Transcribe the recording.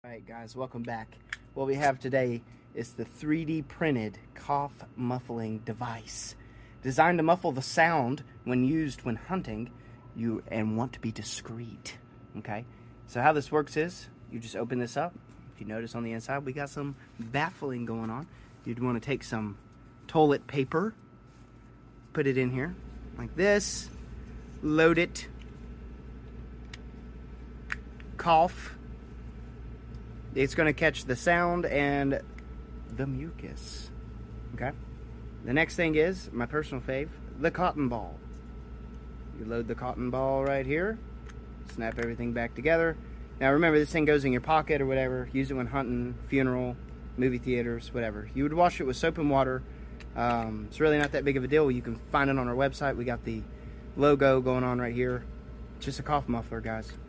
Alright guys, welcome back. What we have today is the 3D printed cough muffling device. Designed to muffle the sound when used when hunting and want to be discreet. Okay, so how this works is, you just open this up. If you notice on the inside, we got some baffling going on. You'd want to take some toilet paper, put it in here like this, load it, cough. It's going to catch the sound and the mucus. Okay. The next thing is my personal fave, the cotton ball. You load the cotton ball right here, snap everything back together. Now remember, this thing goes in your pocket or whatever. Use it when hunting, funeral, movie theaters, whatever. You would wash it with soap and water. It's really not that big of a deal. You can find it on our website. We got the logo going on right here. Just a cough muffler, guys.